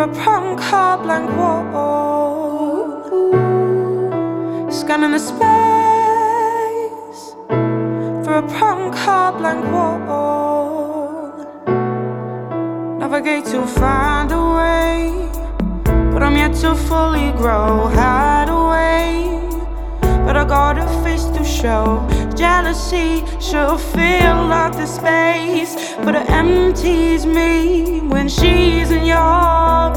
a prom car blank wall, scanning the space for a prom car blank wall. Navigate to find a way, but I'm yet to fully grow. Hide away, but I got a face to show. Jealousy she'll fill up the space, but it empties me when she's in your